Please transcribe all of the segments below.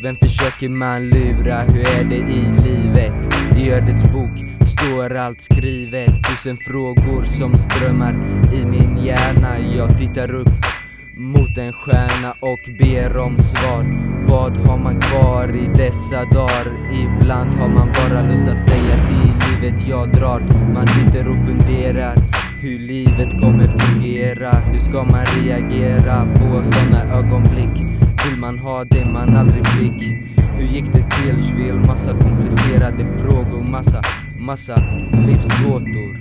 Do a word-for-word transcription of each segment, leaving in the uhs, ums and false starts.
vem försöker man lura? Hur är det i livet? I ödets bok står allt skrivet. Tusen frågor som strömmar i min hjärna. Jag tittar upp mot en stjärna och ber om svar. Vad har man kvar i dessa dagar? Ibland har man bara lust att säga till livet jag drar. Man sitter och funderar hur livet kommer fungera. Hur ska man reagera på såna ögonblick? Vill man ha det man aldrig fick? Hur gick det till? Svill, massa komplicerade frågor. Massa, massa livsgåtor.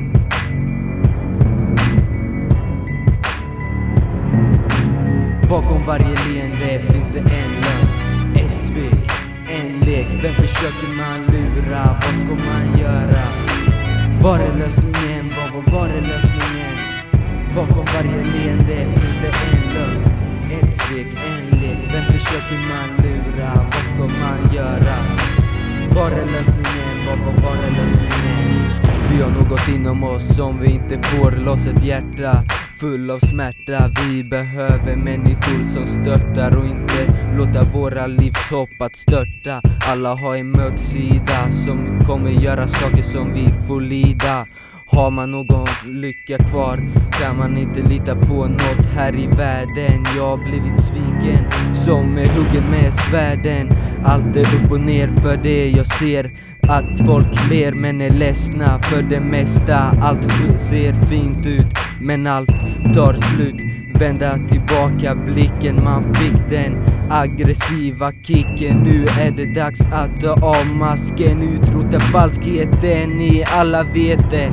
Bakom varje leende finns det en lögn, ett svek, en lek. Vem försöker man lura? Vad ska man göra? Var är lösningen? Vad var är lösningen? Bakom varje leende finns det en lögn, ett svek, en lek. Vem försöker man lura? Vad ska man göra? Var är lösningen? Vad var är lösningen? Vi har något inom oss som vi inte får loss, ett hjärta full av smärta. Vi behöver människor som stöttar och inte låta våra livshopp att störta. Alla har en mörk sida som kommer göra saker som vi får lida. Har man någon lycka kvar kan man inte lita på något här i världen. Jag har blivit sviken som är huggen med svärden. Allt är upp och ner för det jag ser. Att folk ler men är ledsna för det mesta. Allt ser fint ut men allt tar slut. Vända tillbaka blicken, man fick den aggressiva kicken. Nu är det dags att ta av masken, utrota falskheten, ni alla vet det.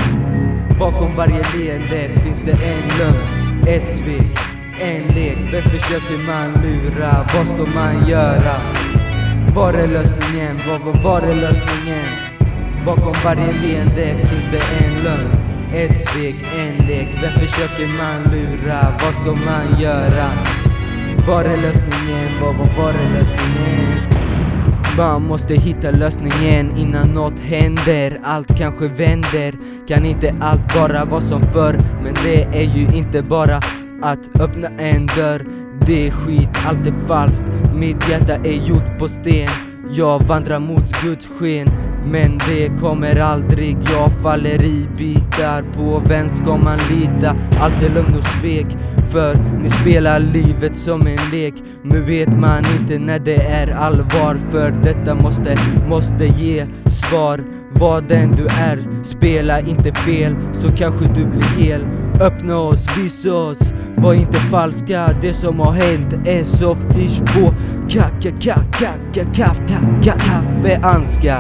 Bakom varje leende finns det en lögn, ett svek, en lek. Vem försöker man lura? Vad ska man göra? Var är lösningen? Vad var, var är lösningen? Bakom varje leende finns det en lögn, ett svek, en lek. Vem försöker man lura? Vad ska man göra? Var är lösningen? Vad var, var är lösningen? Man måste hitta lösningen innan något händer. Allt kanske vänder. Kan inte allt bara vara som förr? Men det är ju inte bara att öppna en dörr. Det är skit, allt är falskt. Mitt hjärta är gjort på sten. Jag vandrar mot Guds sken, men det kommer aldrig. Jag faller i bitar. På vem ska man lita? Allt är lögn och svek. För ni spelar livet som en lek. Nu vet man inte när det är allvar. För detta måste, måste ge svar. Vad den du är, spela inte fel. Så kanske du blir hel. Öppna oss, visa oss. Var inte falska, det som har hänt är softish på kaka kaka kaka kaka kaffeanskar.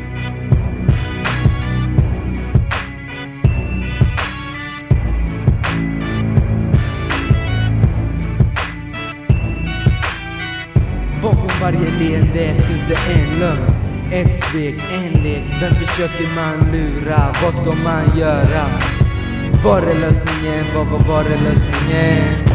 Bakom varje leende finns det en lögn, ett svek, en lek. Vem försöker man lura? Vad ska man göra? Var är lösningen? Vad var, var är lösningen?